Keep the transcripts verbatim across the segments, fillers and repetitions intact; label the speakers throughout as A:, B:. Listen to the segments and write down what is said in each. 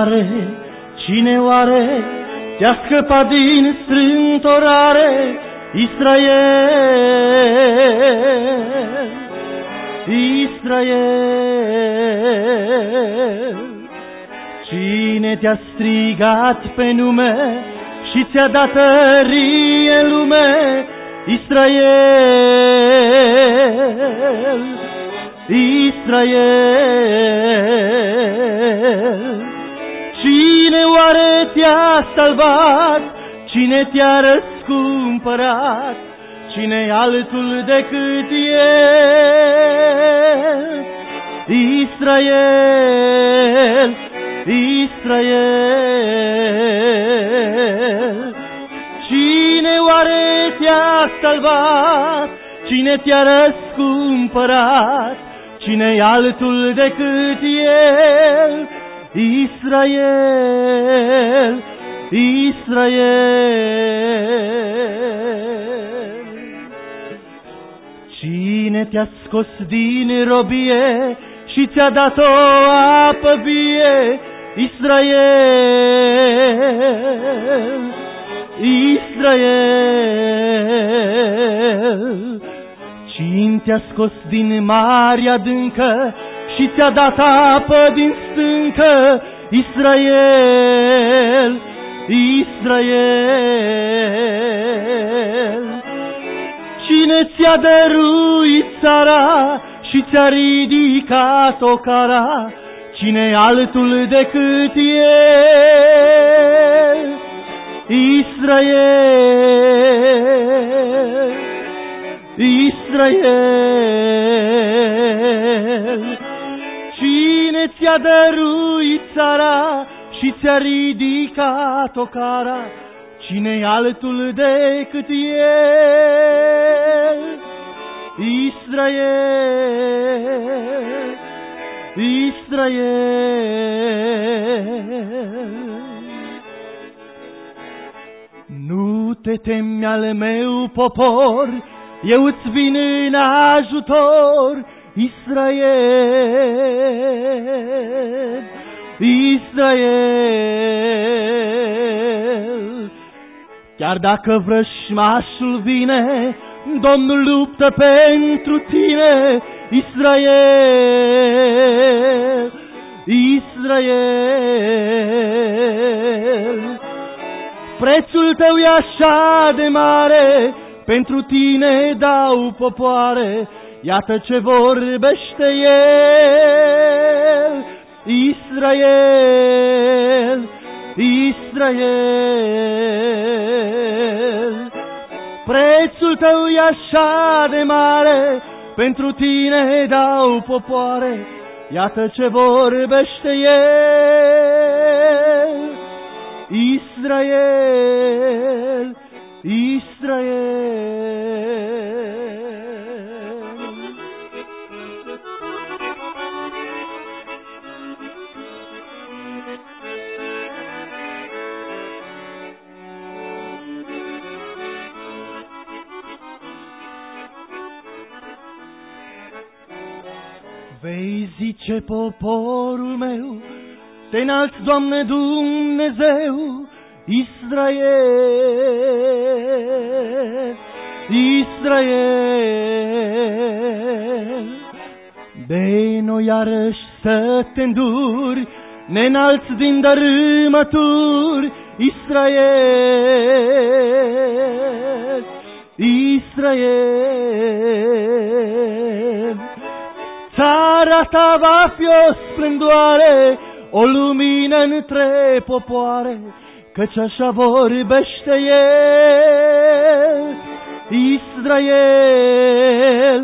A: oare, cine oare te-a scăpat din strântorare, Israel, Israel? Cine te-a strigat pe nume și ți-a dat tărie în lume, Israel, Israel? Cine oare te-a salvat? Cine te-a răscumpărat? Cine altul decât El? Israel, Israel. Cine oare te-a salvat? Cine te-a răscumpărat? Cine-i altul decât El? Israel, Israel. Cine te-a scos din robie și ți-a dat o apă vie, Israel, Israel? Cine te-a scos din marea adâncă și ți-a dat apă din stâncă, Israel, Israel? Cine ți-a dăruit țara și ți-a ridicat o cara? Cine altul decât El? Israel, Israel. Cine ți-a dăruit țara și ți-a ridicat o cara? Cine-i altul decât El? Israel, Israel. Nu te temi al meu popor, eu îți vin în ajutor, Israel, Israel. Chiar dacă vrășmașul vine, Domnul luptă pentru tine, Israel, Israel. Prețul tău e așa de mare, pentru tine dau popoare, iată ce vorbește El, Israel, Israel. Prețul tău e așa de mare, pentru tine dau popoare, iată ce vorbește El, Israel, Israel. Vei zice poporul meu, te înalți, Doamne Dumnezeu, Israel, Israel. De noi iarăși să te înduri, ne înalți din dărâmături, Israel, Israel. Țara ta va fi o splendoare, o lumină între popoare, căci așa vorbește El, Israel,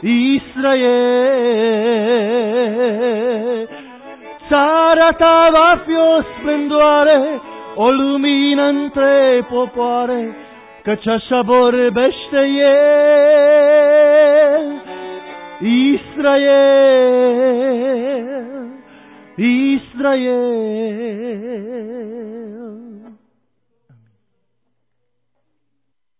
A: Israel. Țara ta va fi o splendoare, o lumină între popoare, căci așa vorbește El, Israel, Israel.